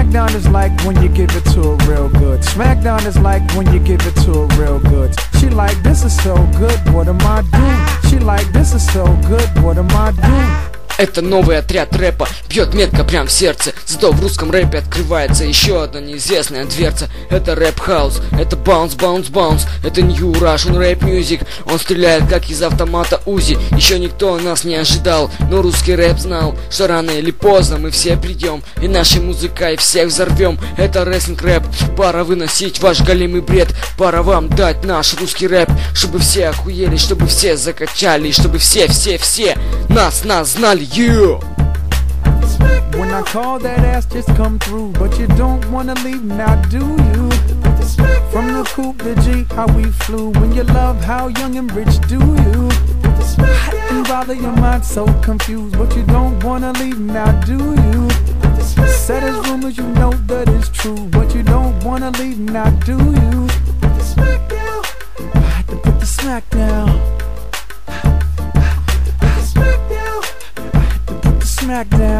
Smackdown is like when you give it to her real good. Smackdown is like when you give it to her real good. She like, this is so good, what am I doing? She like, this is so good, what am I doing? Это новый отряд рэпа, бьет метко прям в сердце. Зато в русском рэпе открывается еще одна неизвестная дверца. Это рэп-хаус, это баунс, баунс, баунс. Это New Russian Rap Music. Он стреляет как из автомата УЗИ. Еще никто нас не ожидал, но русский рэп знал, что рано или поздно мы все придем и нашей музыкой всех взорвем. Это рестлинг рэп, пора выносить ваш голимый бред. Пора вам дать наш русский рэп, чтобы все охуели, чтобы все закачали, чтобы все нас знали. You. When I call, that ass just come through, but you don't wanna leave now, do you? From the coupe to G, how we flew. When you love how young and rich, do you? I didn't bother your mind so confused, but you don't wanna leave now, do you? Said as rumors, you know that it's true, but you don't wanna leave now, do you? I had to put the smack down. Smackdown.